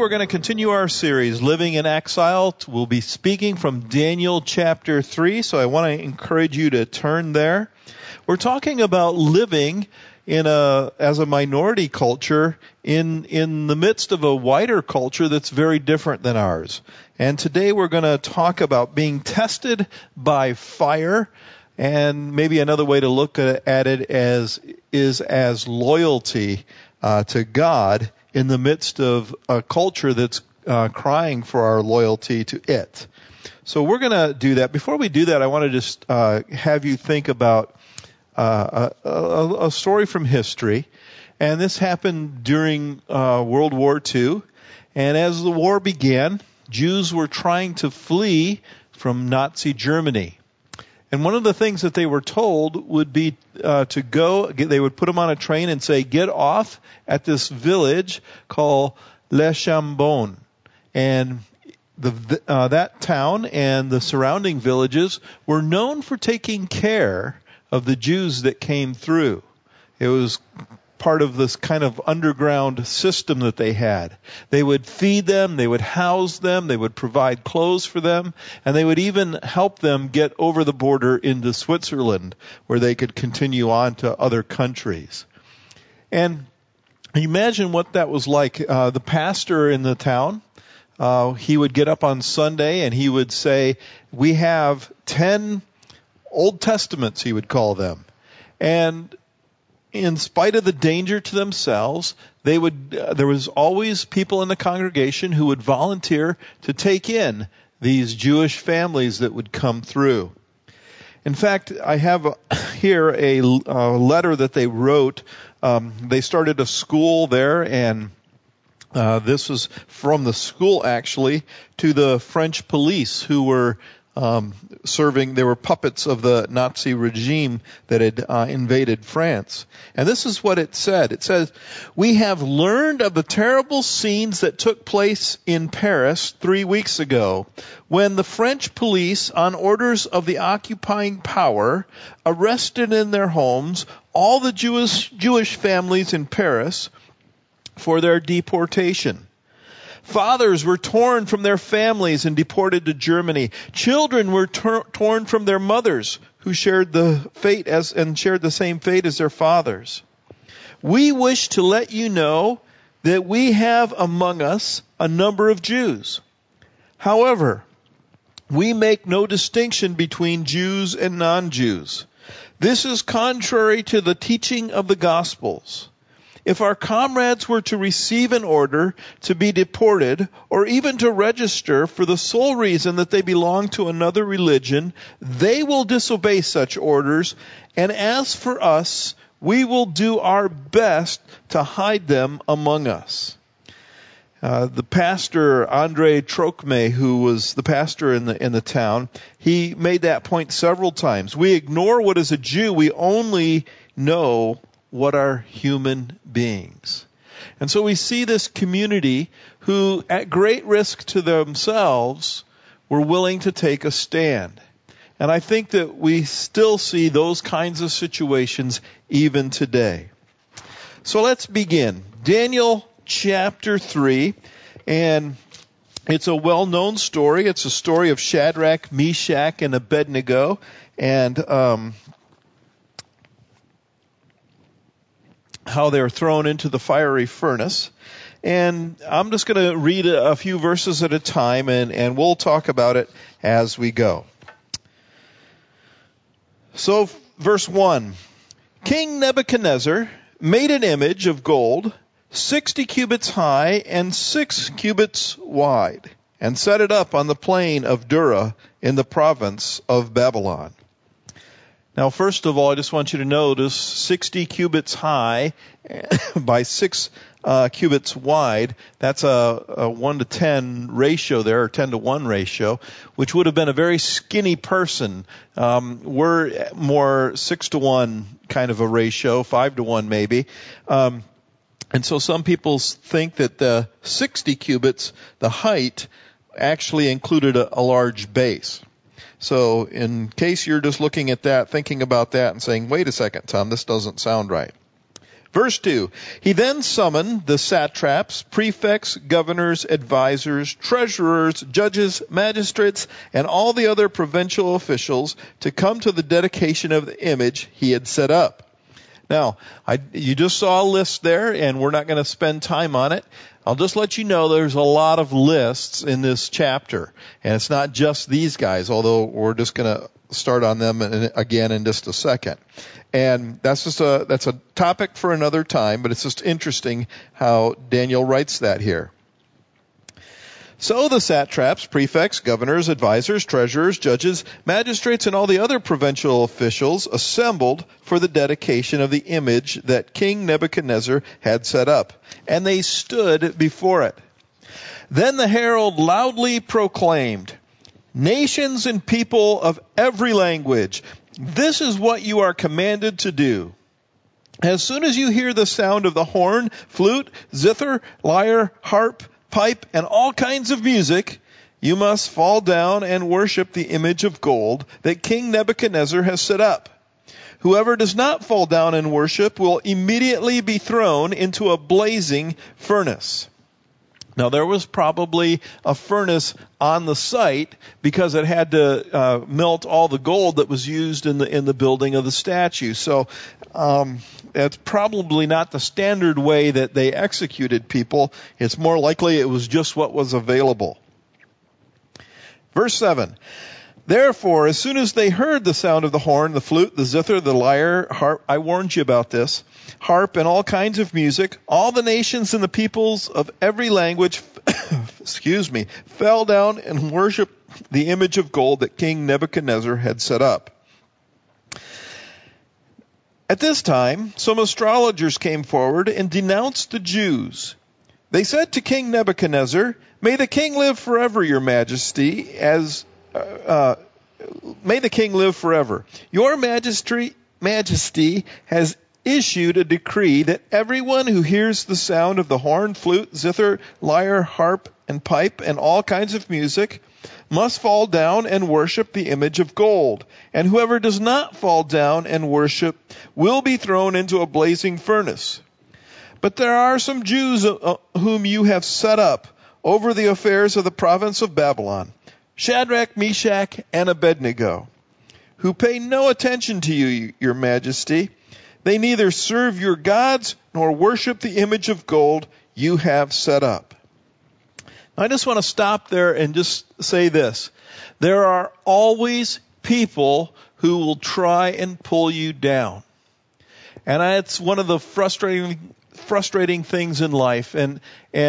we're going to continue our series, Living in Exile. We'll be speaking from Daniel chapter 3, so I want to encourage you to turn there. We're talking about living as a minority culture in the midst of a wider culture that's very different than ours. And today we're going to talk about being tested by fire, and maybe another way to look at it is as loyalty to God in the midst of a culture that's crying for our loyalty to it. So we're going to do that. Before we do that, I want to just have you think about a story from history. And this happened during World War II. And as the war began, Jews were trying to flee from Nazi Germany. And one of the things that they were told would be to go, they would put them on a train and say, get off at this village called Le Chambon. And that town and the surrounding villages were known for taking care of the Jews that came through. It was part of this kind of underground system that they had. They would feed them, they would house them, they would provide clothes for them, and they would even help them get over the border into Switzerland, where they could continue on to other countries. And imagine what that was like. The pastor in the town, he would get up on Sunday and he would say, we have 10 Old Testaments, he would call them. And in spite of the danger to themselves, there was always people in the congregation who would volunteer to take in these Jewish families that would come through. In fact, I have here a letter that they wrote. They started a school there, and this was from the school actually to the French police who were serving. They were puppets of the Nazi regime that had invaded France. And this is what it said. It says, we have learned of the terrible scenes that took place in Paris 3 weeks ago, when the French police, on orders of the occupying power, arrested in their homes all the Jewish families in Paris for their deportation. Fathers were torn from their families and deported to Germany. Children were torn from their mothers, who shared the same fate as their fathers. We wish to let you know that we have among us a number of Jews. However, we make no distinction between Jews and non-Jews. This is contrary to the teaching of the Gospels. If our comrades were to receive an order to be deported, or even to register for the sole reason that they belong to another religion, they will disobey such orders, and as for us, we will do our best to hide them among us. The pastor, André Trocmé, who was the pastor in the town, he made that point several times. We ignore what is a Jew, we only know what are human beings. And so we see this community who, at great risk to themselves, were willing to take a stand. And I think that we still see those kinds of situations even today. So let's begin. Daniel chapter 3, and it's a well-known story. It's a story of Shadrach, Meshach, and Abednego. And how they're thrown into the fiery furnace. And I'm just going to read a few verses at a time, and we'll talk about it as we go. So, verse 1. King Nebuchadnezzar made an image of gold, 60 cubits high and 6 cubits wide, and set it up on the plain of Dura in the province of Babylon. Now, first of all, I just want you to notice 60 cubits high by 6 cubits wide. That's a 1 to 10 ratio there, or 10 to 1 ratio, which would have been a very skinny person. We're more 6 to 1 kind of a ratio, 5 to 1 maybe. And so some people think that the 60 cubits, the height, actually included a large base. So in case you're just looking at that, thinking about that and saying, wait a second, Tom, this doesn't sound right. Verse 2, he then summoned the satraps, prefects, governors, advisors, treasurers, judges, magistrates, and all the other provincial officials to come to the dedication of the image he had set up. Now, you just saw a list there, and we're not going to spend time on it. I'll just let you know there's a lot of lists in this chapter, and it's not just these guys, although we're just going to start on them again in just a second. And that's a topic for another time, but it's just interesting how Daniel writes that here. So the satraps, prefects, governors, advisors, treasurers, judges, magistrates, and all the other provincial officials assembled for the dedication of the image that King Nebuchadnezzar had set up, and they stood before it. Then the herald loudly proclaimed, "Nations and people of every language, this is what you are commanded to do. As soon as you hear the sound of the horn, flute, zither, lyre, harp, pipe, and all kinds of music, you must fall down and worship the image of gold that King Nebuchadnezzar has set up. Whoever does not fall down and worship will immediately be thrown into a blazing furnace." Now, there was probably a furnace on the site because it had to melt all the gold that was used in the building of the statue. So it's probably not the standard way that they executed people. It's more likely it was just what was available. Verse 7. Therefore, as soon as they heard the sound of the horn, the flute, the zither, the lyre, harp, I warned you about this, harp, and all kinds of music, all the nations and the peoples of every language, fell down and worshiped the image of gold that King Nebuchadnezzar had set up. At this time, some astrologers came forward and denounced the Jews. They said to King Nebuchadnezzar, "May the king live forever, your majesty, may the king live forever. Your majesty has issued a decree that everyone who hears the sound of the horn, flute, zither, lyre, harp, and pipe, and all kinds of music, must fall down and worship the image of gold. And whoever does not fall down and worship will be thrown into a blazing furnace. But there are some Jews whom you have set up over the affairs of the province of Babylon, Shadrach, Meshach, and Abednego, who pay no attention to you, your majesty. They neither serve your gods nor worship the image of gold you have set up." I just want to stop there and just say this. There are always people who will try and pull you down. And it's one of the frustrating things in life. And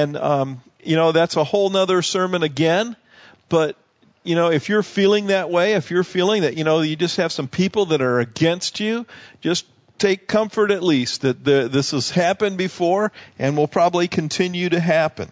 that's a whole nother sermon again. But if you're feeling that way, if you're feeling that, you just have some people that are against you, just take comfort at least that this has happened before and will probably continue to happen.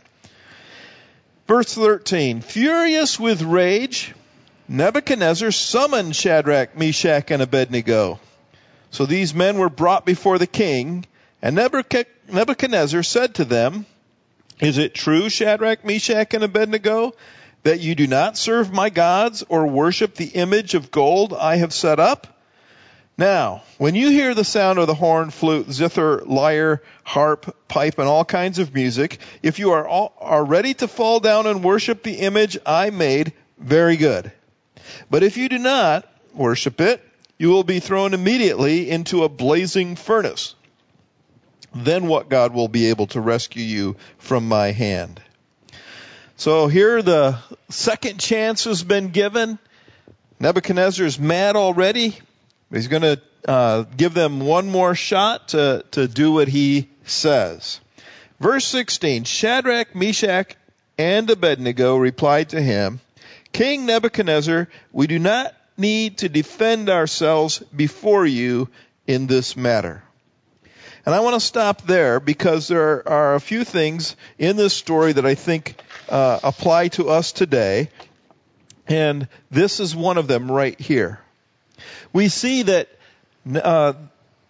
Verse 13, furious with rage, Nebuchadnezzar summoned Shadrach, Meshach, and Abednego. So these men were brought before the king, and Nebuchadnezzar said to them, "Is it true, Shadrach, Meshach, and Abednego, that you do not serve my gods or worship the image of gold I have set up? Now, when you hear the sound of the horn, flute, zither, lyre, harp, pipe, and all kinds of music, if you are ready to fall down and worship the image I made, very good. But if you do not worship it, you will be thrown immediately into a blazing furnace. Then what God will be able to rescue you from my hand?" So here the second chance has been given. Nebuchadnezzar is mad already. He's going to give them one more shot to do what he says. Verse 16, Shadrach, Meshach, and Abednego replied to him, "King Nebuchadnezzar, we do not need to defend ourselves before you in this matter." And I want to stop there because there are a few things in this story that I think apply to us today. And this is one of them right here. We see that the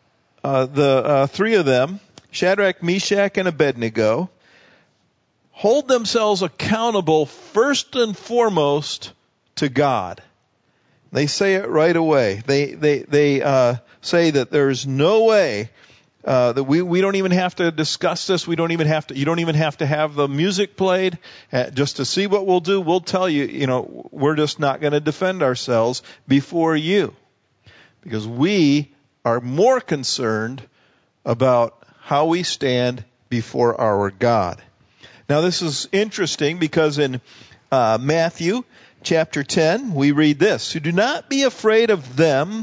three of them, Shadrach, Meshach, and Abednego, hold themselves accountable first and foremost to God. They say it right away. They say that there's no way That we don't even have to discuss this. You don't even have to have the music played just to see what we'll do. We'll tell you, we're just not going to defend ourselves before you, because we are more concerned about how we stand before our God. Now this is interesting because in Matthew chapter 10 we read this: "So do not be afraid of them,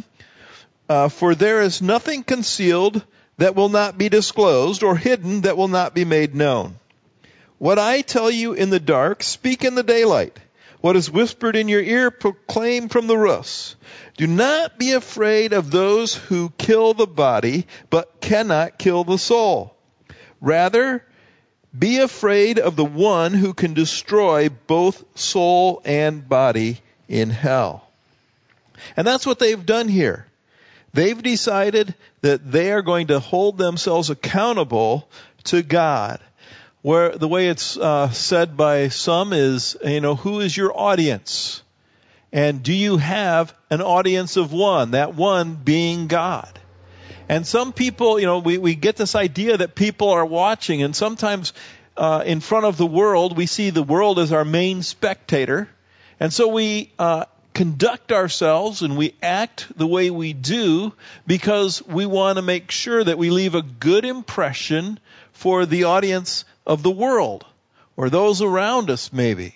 for there is nothing concealed that will not be disclosed, or hidden that will not be made known. What I tell you in the dark, speak in the daylight. What is whispered in your ear, proclaim from the roofs. Do not be afraid of those who kill the body, but cannot kill the soul. Rather, be afraid of the one who can destroy both soul and body in hell." And that's what they've done here. They've decided that they are going to hold themselves accountable to God. Where the way it's said by some is, who is your audience? And do you have an audience of one? That one being God. And some people, we get this idea that people are watching, and sometimes in front of the world, we see the world as our main spectator. And so we conduct ourselves and we act the way we do because we want to make sure that we leave a good impression for the audience of the world, or those around us maybe.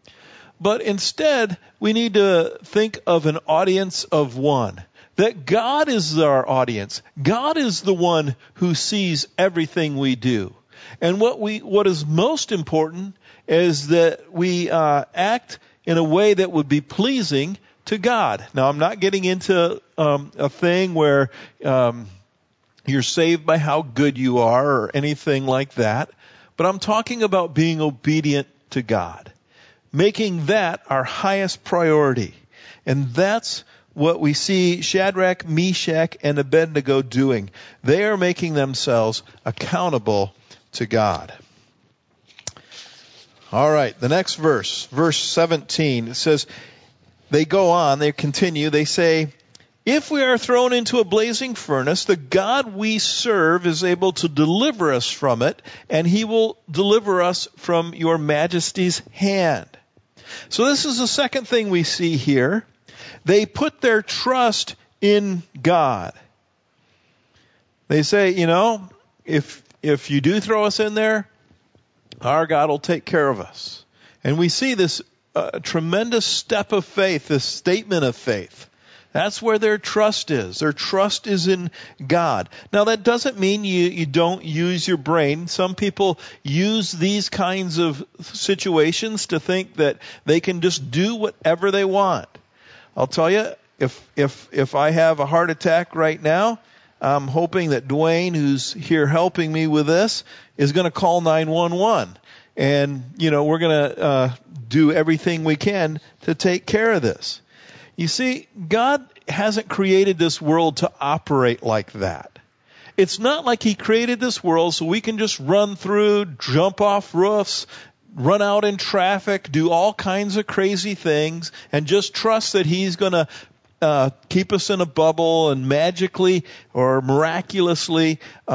But instead, we need to think of an audience of one. That God is our audience. God is the one who sees everything we do. And what is most important is that we act in a way that would be pleasing to God. Now, I'm not getting into a thing where you're saved by how good you are or anything like that, but I'm talking about being obedient to God, making that our highest priority. And that's what we see Shadrach, Meshach, and Abednego doing. They are making themselves accountable to God. All right, the next verse 17, it says, they go on, they continue, they say, "If we are thrown into a blazing furnace, the God we serve is able to deliver us from it, and he will deliver us from your majesty's hand." So this is the second thing we see here. They put their trust in God. They say, if you do throw us in there, our God will take care of us. And we see this tremendous step of faith, this statement of faith. That's where their trust is. Their trust is in God. Now that doesn't mean you don't use your brain. Some people use these kinds of situations to think that they can just do whatever they want. I'll tell you, if I have a heart attack right now, I'm hoping that Dwayne, who's here helping me with this, is going to call 911. And, we're going to do everything we can to take care of this. You see, God hasn't created this world to operate like that. It's not like he created this world so we can just run through, jump off roofs, run out in traffic, do all kinds of crazy things, and just trust that he's going to keep us in a bubble and magically or miraculously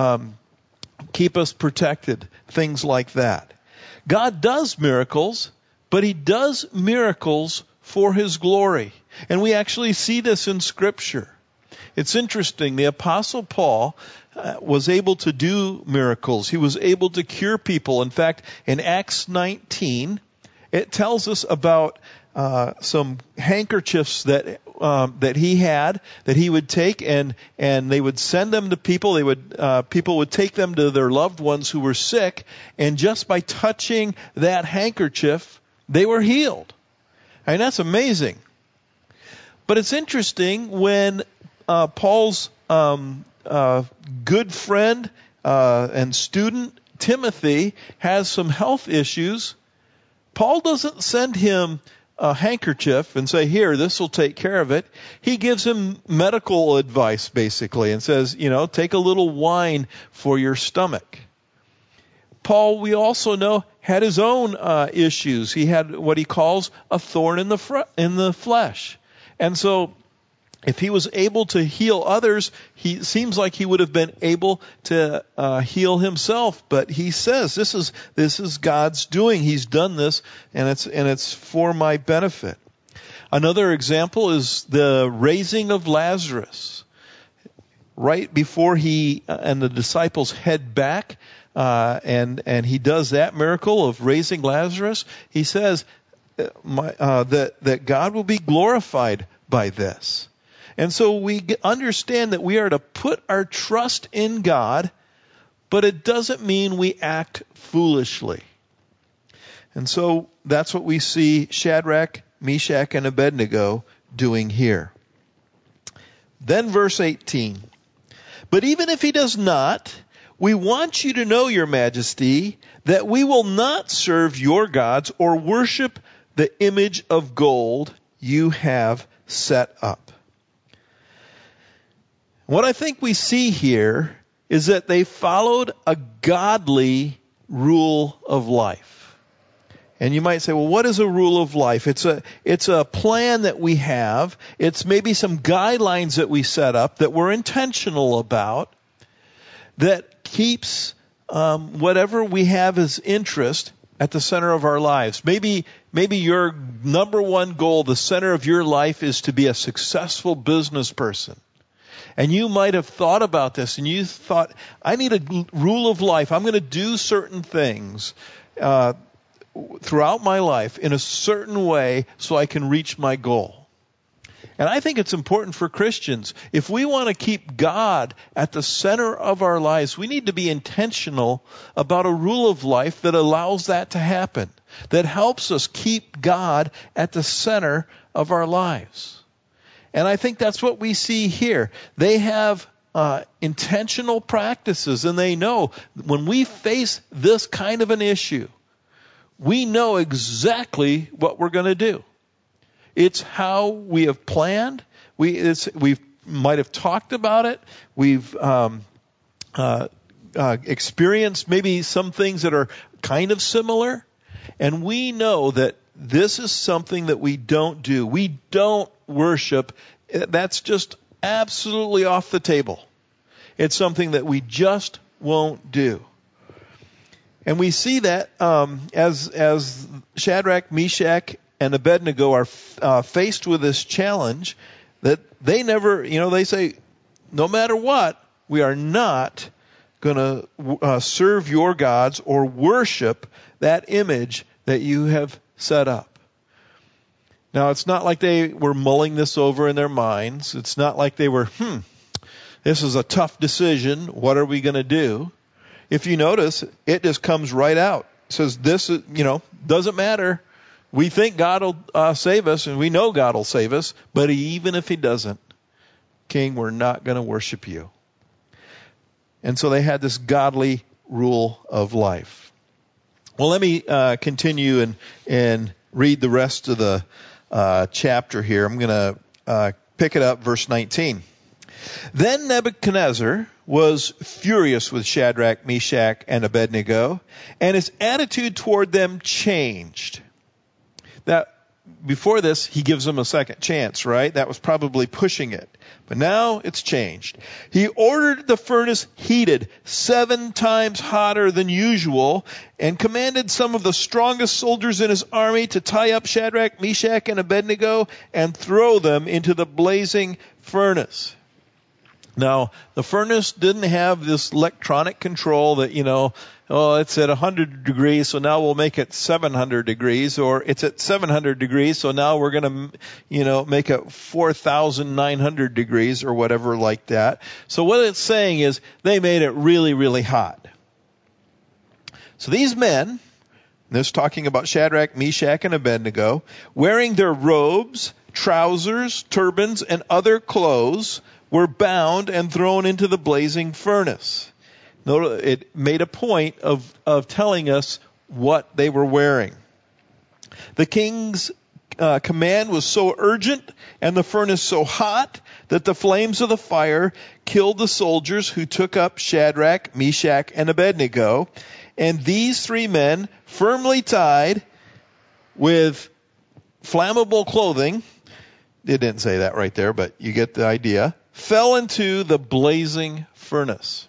keep us protected, things like that. God does miracles, but he does miracles for his glory. And we actually see this in Scripture. It's interesting. The Apostle Paul was able to do miracles. He was able to cure people. In fact, in Acts 19, it tells us about some handkerchiefs that he had, that he would take and they would send them to people. People would take them to their loved ones who were sick, and just by touching that handkerchief, they were healed. I mean, that's amazing. But it's interesting when Paul's good friend and student Timothy has some health issues, Paul doesn't send him a handkerchief and say, "Here, this will take care of it." He gives him medical advice, basically, and says, take a little wine for your stomach. Paul, we also know, had his own issues. He had what he calls a thorn in the flesh. And so If he was able to heal others, he seems like he would have been able to heal himself. But he says, this is God's doing. He's done this, and it's for my benefit. Another example is the raising of Lazarus. Right before he and the disciples head back, and he does that miracle of raising Lazarus, he says that God will be glorified by this. And so we understand that we are to put our trust in God, but it doesn't mean we act foolishly. And so that's what we see Shadrach, Meshach, and Abednego doing here. Then verse 18. But even if he does not, we want you to know, Your Majesty, that we will not serve your gods or worship the image of gold you have set up. What I think we see here is that they followed a godly rule of life. And you might say, well, what is a rule of life? It's a plan that we have. It's maybe some guidelines that we set up that we're intentional about that keeps whatever we have as interest at the center of our lives. Maybe your number one goal, the center of your life, is to be a successful business person. And you might have thought about this, and you thought, I need a rule of life. I'm going to do certain things throughout my life in a certain way so I can reach my goal. And I think it's important for Christians. If we want to keep God at the center of our lives, we need to be intentional about a rule of life that allows that to happen, that helps us keep God at the center of our lives. And I think that's what we see here. They have intentional practices, and they know when we face this kind of an issue, we know exactly what we're going to do. It's how we have planned. We might have talked about it. We've experienced maybe some things that are kind of similar, and we know that this is something that we don't do. We don't worship. That's just absolutely off the table. It's something that we just won't do. And we see that as Shadrach, Meshach, and Abednego are faced with this challenge, that they never, they say, no matter what, we are not going to serve your gods or worship that image that you have set up. Now, it's not like they were mulling this over in their minds. It's not like they were, this is a tough decision. What are we going to do? If you notice, it just comes right out. It says this, doesn't matter. We think God will save us, and we know God will save us, but even if he doesn't, King, we're not going to worship you. And so they had this godly rule of life. Well, let me continue and read the rest of the chapter here. I'm going to pick it up, verse 19. Then Nebuchadnezzar was furious with Shadrach, Meshach, and Abednego, and his attitude toward them changed. That before this, he gives them a second chance, right? That was probably pushing it. But now it's changed. He ordered the furnace heated 7 times hotter than usual and commanded some of the strongest soldiers in his army to tie up Shadrach, Meshach, and Abednego and throw them into the blazing furnace. Now, the furnace didn't have this electronic control that, it's at 100 degrees, so now we'll make it 700 degrees, or it's at 700 degrees, so now we're going to, make it 4,900 degrees or whatever like that. So what it's saying is they made it really, really hot. So these men, this is talking about Shadrach, Meshach, and Abednego, wearing their robes, trousers, turbans, and other clothes, were bound and thrown into the blazing furnace. Notice it made a point of telling us what they were wearing. The king's command was so urgent and the furnace so hot that the flames of the fire killed the soldiers who took up Shadrach, Meshach, and Abednego. And these 3 men, firmly tied with flammable clothing, it didn't say that right there, but you get the idea, fell into the blazing furnace.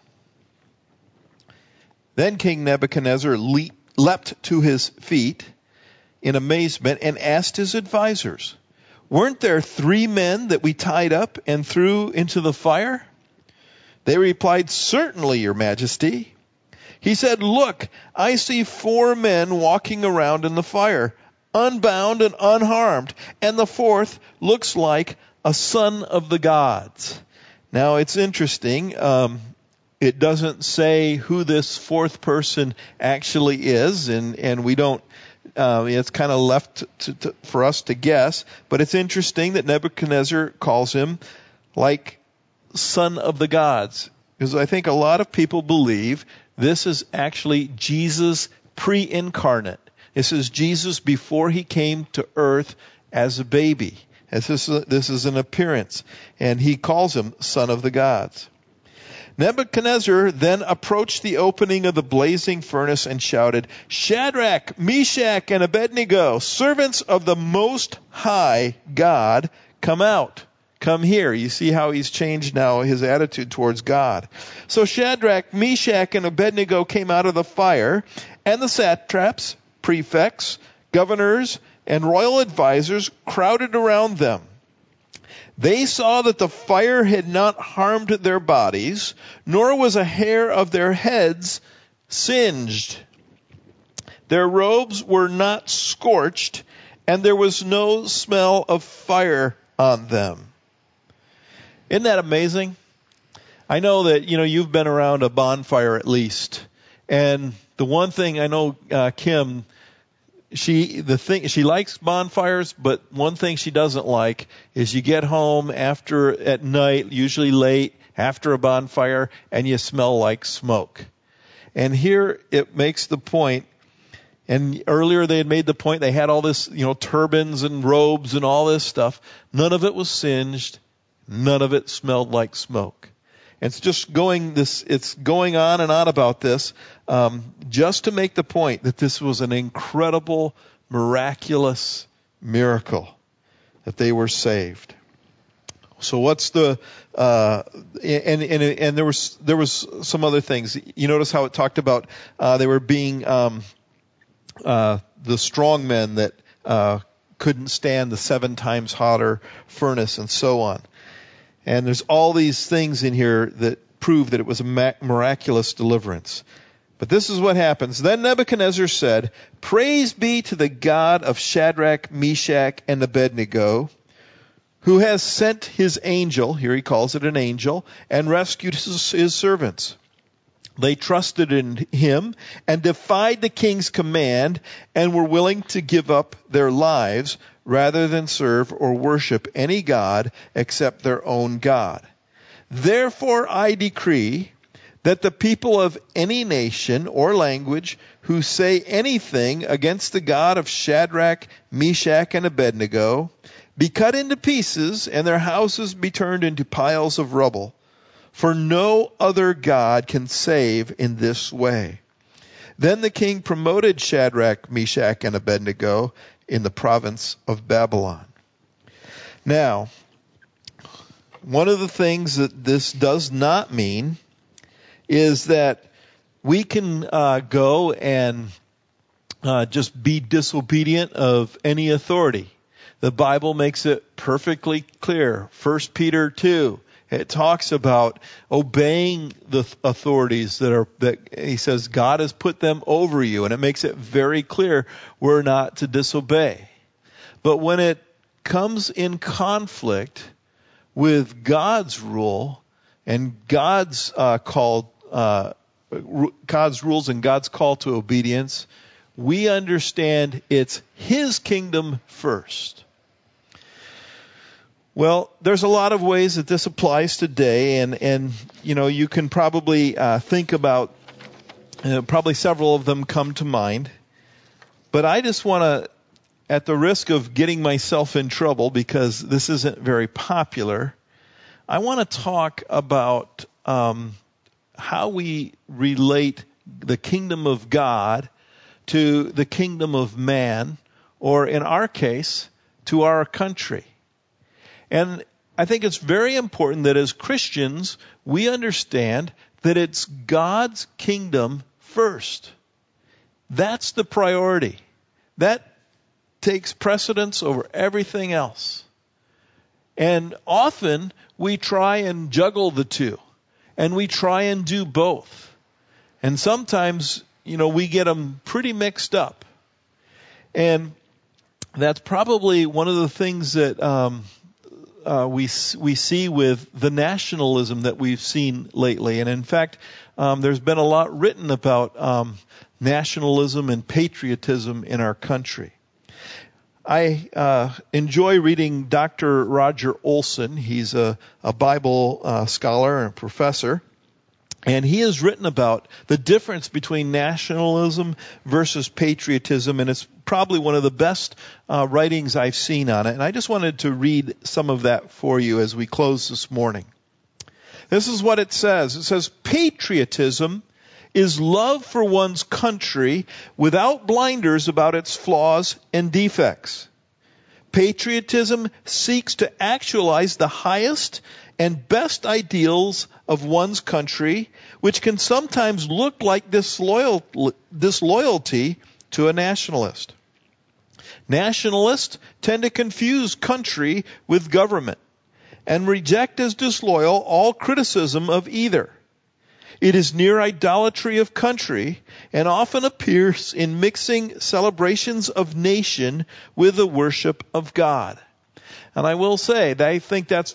Then King Nebuchadnezzar leapt to his feet in amazement and asked his advisors, "Weren't there 3 men that we tied up and threw into the fire?" They replied, "Certainly, Your Majesty." He said, "Look, I see 4 men walking around in the fire, unbound and unharmed, and the 4th looks like a son of the gods." Now, it's interesting. It doesn't say who this 4th person actually is, and we don't, it's kind of left for us to guess. But it's interesting that Nebuchadnezzar calls him like son of the gods, because I think a lot of people believe this is actually Jesus pre-incarnate. This is Jesus before he came to earth as a baby. As this is an appearance, and he calls him son of the gods. Nebuchadnezzar then approached the opening of the blazing furnace and shouted, "Shadrach, Meshach, and Abednego, servants of the Most High God, come out. Come here." You see how he's changed now his attitude towards God. So Shadrach, Meshach, and Abednego came out of the fire, and the satraps, prefects, governors, and royal advisors crowded around them. They saw that the fire had not harmed their bodies, nor was a hair of their heads singed. Their robes were not scorched, and there was no smell of fire on them. Isn't that amazing? I know that, you've been around a bonfire at least. And the one thing I know, Kim, she likes bonfires, but one thing she doesn't like is you get home at night, usually late, after a bonfire, and you smell like smoke. And here it makes the point, and earlier they had made the point, they had all this, turbans and robes and all this stuff. None of it was singed. None of it smelled like smoke. It's just it's going on and on about this, just to make the point that this was an incredible, miraculous miracle that they were saved. So what's the, and there was some other things. You notice how it talked about, they were being, the strong men that, couldn't stand the 7 times hotter furnace and so on. And there's all these things in here that prove that it was a miraculous deliverance. But this is what happens. Then Nebuchadnezzar said, "Praise be to the God of Shadrach, Meshach, and Abednego, who has sent his angel," here he calls it an angel, "and rescued his servants. They trusted in him and defied the king's command and were willing to give up their lives rather than serve or worship any god except their own God. Therefore I decree that the people of any nation or language who say anything against the God of Shadrach, Meshach, and Abednego be cut into pieces and their houses be turned into piles of rubble. For no other God can save in this way." Then the king promoted Shadrach, Meshach, and Abednego in the province of Babylon. Now, one of the things that this does not mean is that we can go and just be disobedient of any authority. The Bible makes it perfectly clear. 1 Peter 2. It talks about obeying the authorities that he says God has put them over you, and it makes it very clear we're not to disobey. But when it comes in conflict with God's rule and God's God's rules and God's call to obedience, we understand it's His kingdom first. Well, there's a lot of ways that this applies today, and you can probably think about, probably several of them come to mind. But I just want to, at the risk of getting myself in trouble because this isn't very popular, I want to talk about how we relate the kingdom of God to the kingdom of man, or in our case, to our country. And I think it's very important that as Christians, we understand that it's God's kingdom first. That's the priority. That takes precedence over everything else. And often we try and juggle the two, and we try and do both. And sometimes, we get them pretty mixed up. And that's probably one of the things that we see with the nationalism that we've seen lately. And in fact, there's been a lot written about nationalism and patriotism in our country. I enjoy reading Dr. Roger Olson. He's a Bible scholar and professor. And he has written about the difference between nationalism versus patriotism, and it's probably one of the best writings I've seen on it. And I just wanted to read some of that for you as we close this morning. This is what it says. It says, patriotism is love for one's country without blinders about its flaws and defects. Patriotism seeks to actualize the highest and best ideals of one's country, which can sometimes look like disloyalty to a nationalist. Nationalists tend to confuse country with government and reject as disloyal all criticism of either. It is near idolatry of country and often appears in mixing celebrations of nation with the worship of God. And I will say that I think that's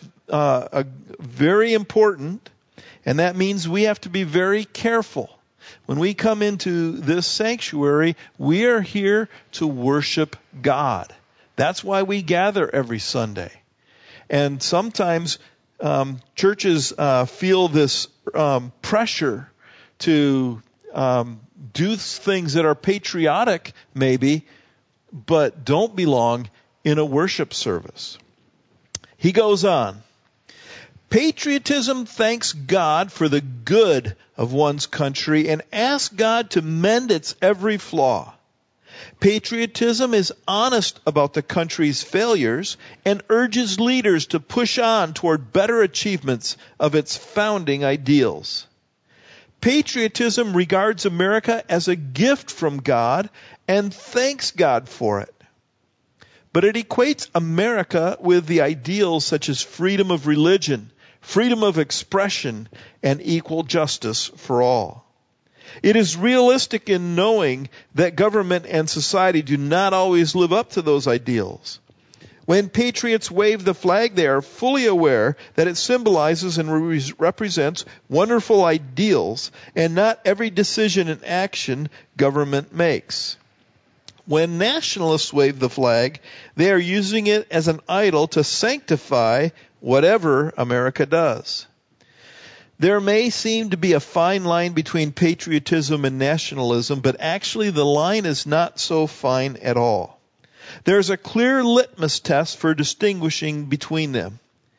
very important, and that means we have to be very careful. When we come into this sanctuary, we are here to worship God. That's why we gather every Sunday. And sometimes churches feel this pressure to do things that are patriotic, maybe, but don't belong in a worship service. He goes on. Patriotism thanks God for the good of one's country and asks God to mend its every flaw. Patriotism is honest about the country's failures and urges leaders to push on toward better achievements of its founding ideals. Patriotism regards America as a gift from God and thanks God for it. But it equates America with the ideals such as freedom of religion, freedom of expression, and equal justice for all. It is realistic in knowing that government and society do not always live up to those ideals. When patriots wave the flag, they are fully aware that it symbolizes and represents wonderful ideals and not every decision and action government makes. When nationalists wave the flag, they are using it as an idol to sanctify whatever America does. There may seem to be a fine line between patriotism and nationalism, but actually the line is not so fine at all. There's a clear litmus test for distinguishing between them.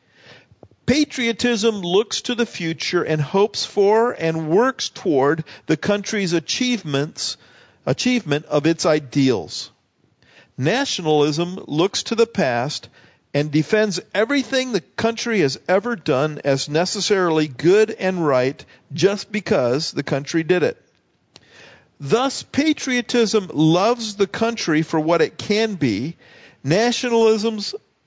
Patriotism looks to the future and hopes for and works toward the country's achievement of its ideals. Nationalism looks to the past and defends everything the country has ever done as necessarily good and right just because the country did it. Thus, patriotism loves the country for what it can be. Nationalism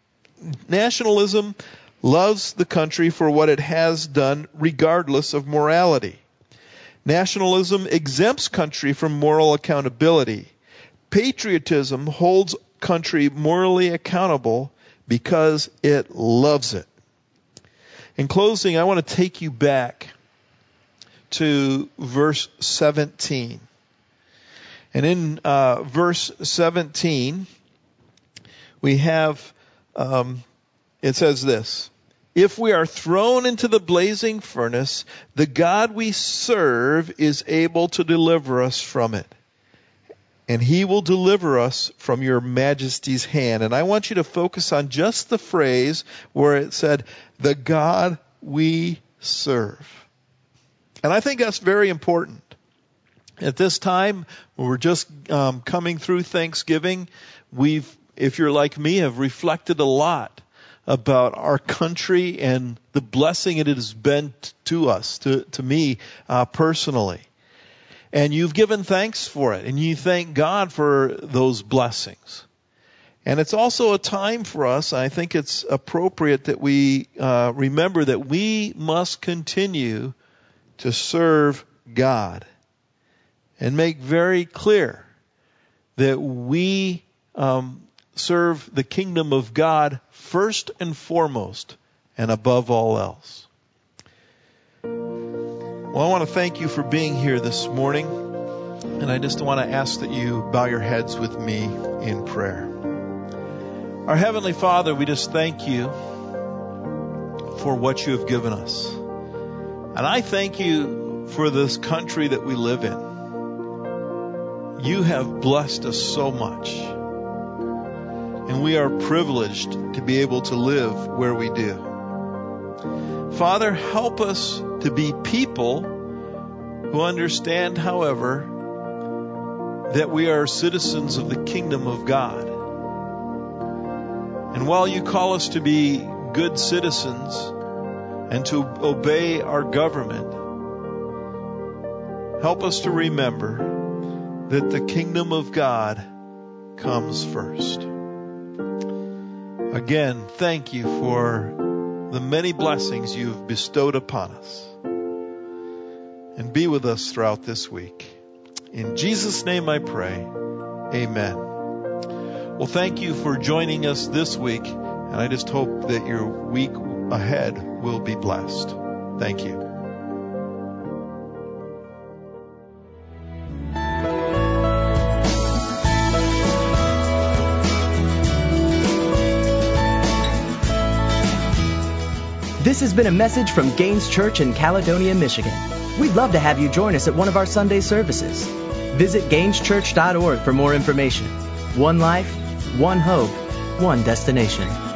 loves the country for what it has done regardless of morality. Nationalism exempts country from moral accountability. Patriotism holds country morally accountable because it loves it. In closing, I want to take you back to verse 17. And in verse 17, we have, it says this: if we are thrown into the blazing furnace, the God we serve is able to deliver us from it. And he will deliver us from your majesty's hand. And I want you to focus on just the phrase where it said, the God we serve. And I think that's very important. At this time, we're just coming through Thanksgiving. If you're like me, have reflected a lot about our country and the blessing it has been to us, to me personally. And you've given thanks for it, and you thank God for those blessings. And it's also a time for us, I think it's appropriate that we remember that we must continue to serve God and make very clear that we serve the kingdom of God first and foremost and above all else. Well, I want to thank you for being here this morning, and I just want to ask that you bow your heads with me in prayer. Our Heavenly Father, we just thank you for what you have given us. And I thank you for this country that we live in. You have blessed us so much. And we are privileged to be able to live where we do. Father, help us to be people who understand, however, that we are citizens of the kingdom of God. And while you call us to be good citizens and to obey our government, help us to remember that the kingdom of God comes first. Again, thank you for the many blessings you've bestowed upon us. And be with us throughout this week. In Jesus' name I pray, amen. Well, thank you for joining us this week, and I just hope that your week ahead will be blessed. Thank you. This has been a message from Gaines Church in Caledonia, Michigan. We'd love to have you join us at one of our Sunday services. Visit GainesChurch.org for more information. One life, one hope, one destination.